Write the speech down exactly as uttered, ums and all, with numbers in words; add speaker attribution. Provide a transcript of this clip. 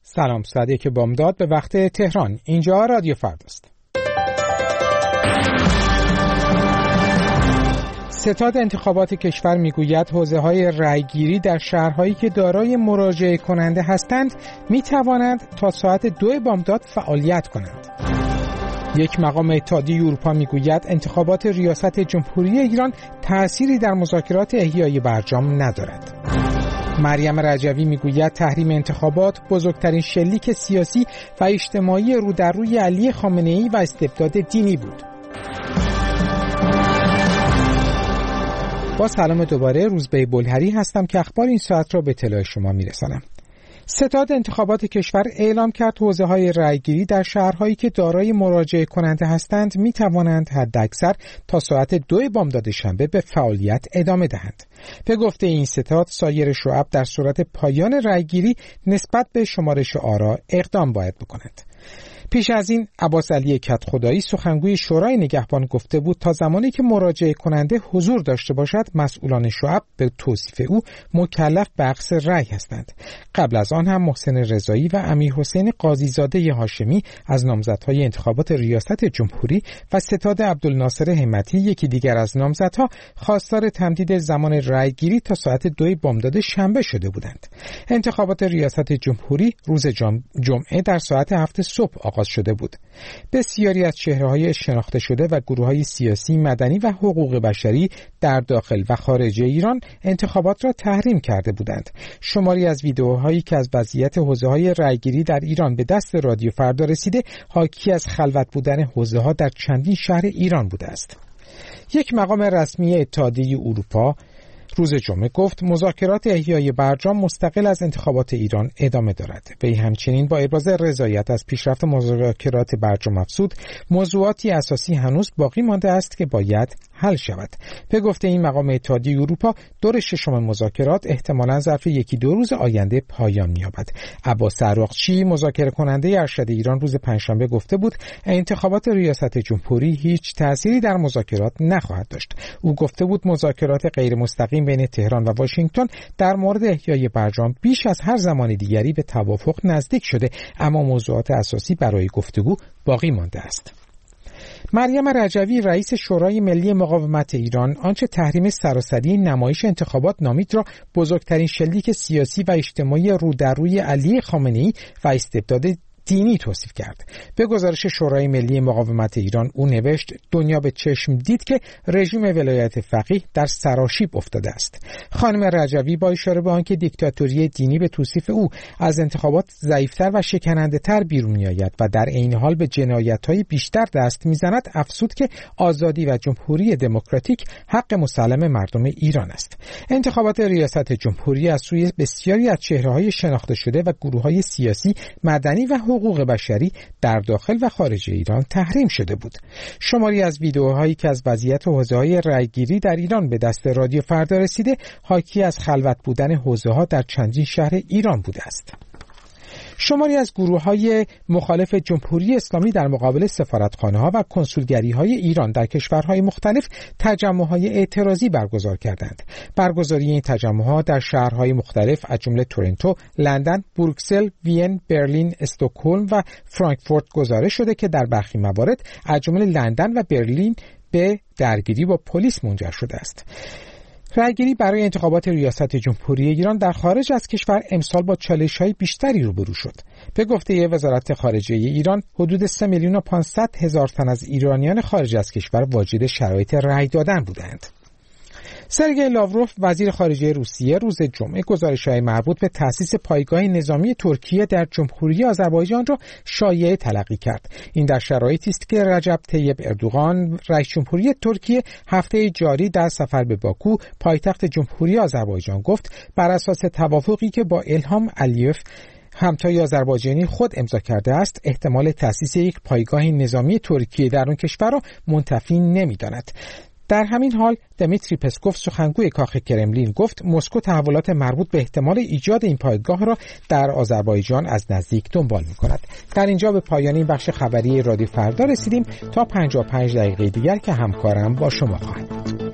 Speaker 1: سلام، ساعت یک بامداد به وقت تهران. اینجا رادیو فرداست. ستاد انتخابات کشور میگوید حوزه‌های رأیگیری در شهرهایی که دارای مراجعه کننده هستند میتوانند تا ساعت دو بامداد فعالیت کنند. یک مقام اتحادیه اروپا میگوید انتخابات ریاست جمهوری ایران تأثیری در مذاکرات احیای برجام ندارد. مریم رجوی میگوید تحریم انتخابات بزرگترین شلیک سیاسی و اجتماعی رو در روی علی خامنه‌ای و استبداد دینی بود. با سلام دوباره، روزبه بلهری هستم که اخبار این ساعت را به اطلاع شما میرسانم. ستاد انتخابات کشور اعلام کرد حوزه‌های رأیگیری در شهرهایی که دارای مراجعه کننده هستند می توانند حداکثر تا ساعت دو بامداد شنبه به فعالیت ادامه دهند. به گفته این ستاد، سایر شعب در صورت پایان رأیگیری نسبت به شمارش آرا اقدام باید بکنند. پیش از این عباس علی کدخدایی سخنگوی شورای نگهبان گفته بود تا زمانی که مراجعه کننده حضور داشته باشد مسئولان شعب به توصیف او مکلف به اخذ رأی هستند. قبل از آن هم محسن رضایی و امیرحسین قاضیزاده هاشمی از نامزدهای انتخابات ریاست جمهوری و ستاد عبدالناصر همتی یکی دیگر از نامزدها خواستار تمدید زمان رأیگیری تا ساعت دو بامداد شنبه شده بودند. انتخابات ریاست جمهوری روز جمعه در ساعت هفت صبح آغاز شده بود. بسیاری از چهره‌های شناخته شده و گروه‌های سیاسی، مدنی و حقوق بشری در داخل و خارج ایران انتخابات را تحریم کرده بودند. شماری از ویدئوهایی که از وضعیت حوزه‌های رأیگیری در ایران به دست رادیو فردا رسیده حاکی از خلوت بودن حوزه‌ها در چندین شهر ایران بوده است. یک مقام رسمی اتحادیه اروپا روز جمعه گفت مذاکرات احیای برجام مستقل از انتخابات ایران ادامه دارد. وی همچنین با ابراز رضایت از پیشرفت مذاکرات برجام افزود موضوعاتی اساسی هنوز باقی مانده است که باید حل شود. به گفته این مقام اتحادیه اروپا دور ششم مذاکرات احتمالاً ظرف یکی دو روز آینده پایان می‌یابد. عباس عراقچی مذاکره کننده ارشد ایران روز پنجشنبه گفته بود انتخابات ریاست جمهوری هیچ تأثیری در مذاکرات نخواهد داشت. او گفته بود مذاکرات غیر مستقیم بین تهران و واشنگتن در مورد احیای برجام بیش از هر زمان دیگری به توافق نزدیک شده، اما موضوعات اساسی برای گفتگو باقی مانده است. مریم رجوی رئیس شورای ملی مقاومت ایران آنچه تحریم سراسری نمایش انتخابات نامید را بزرگترین شلیک سیاسی و اجتماعی رو در روی علی خامنه‌ای و استبداد دینی توصیف کرد. به گزارش شورای ملی مقاومت ایران او نوشت دنیا به چشم دید که رژیم ولایت فقیه در سراشیب افتاده است. خانم رجوی با اشاره به آنکه دیکتاتوری دینی به توصیف او از انتخابات ضعیفتر و شکننده‌تر بیرون می‌آید و در عین حال به جنایت‌های بیشتر دست می‌زند افزود که آزادی و جمهوری دموکراتیک حق مسلم مردم ایران است. انتخابات ریاست جمهوری از سوی بسیاری از چهره‌های شناخته شده و گروه‌های سیاسی، مدنی و حقوق بشری در داخل و خارج ایران تحریم شده بود. شماری از ویدئوهایی که از وضعیت حوزه‌های رأیگیری در ایران به دست رادیو فردا رسیده حاکی از خلوت بودن حوزه‌ها در چندین شهر ایران بوده است. شماری از گروه‌های مخالف جمهوری اسلامی در مقابل سفارتخانه‌ها و کنسولگری‌های ایران در کشورهای مختلف تجمع‌های اعتراضی برگزار کردند. برگزاری این تجمع‌ها در شهرهای مختلف از جمله تورنتو، لندن، بروکسل، وین، برلین، استکهلم و فرانکفورت گزارش شده که در برخی موارد از جمله لندن و برلین به درگیری با پلیس منجر شده است. رأیگیری برای انتخابات ریاست جمهوری ایران در خارج از کشور امسال با چالش‌های بیشتری روبرو شد. به گفته وزارت خارجه ایران، حدود سه میلیون و پانصد هزار تن از ایرانیان خارج از کشور واجد شرایط رأی دادن بودند. سرگئی لاوروف وزیر خارجه روسیه روز جمعه گزارش‌های مربوط به تأسیس پایگاه نظامی ترکیه در جمهوری آذربایجان را شایعه تلقی کرد. این در شرایطی است که رجب طیب اردوغان رئیس جمهوری ترکیه هفته جاری در سفر به باکو پایتخت جمهوری آذربایجان گفت بر اساس توافقی که با الهام علیف همتای آذربایجانی خود امضا کرده است احتمال تأسیس یک پایگاه نظامی ترکیه در آن کشور را منتفی نمی‌داند. در همین حال دمیتری پسکوف سخنگوی کاخ کرملین گفت مسکو تحولات مربوط به احتمال ایجاد این پایگاه را در آذربایجان از نزدیک دنبال می‌کند. در اینجا به پایان این بخش خبری رادیو فردا رسیدیم تا پنجاه و پنج دقیقه دیگر که همکارم با شما خواهد بود.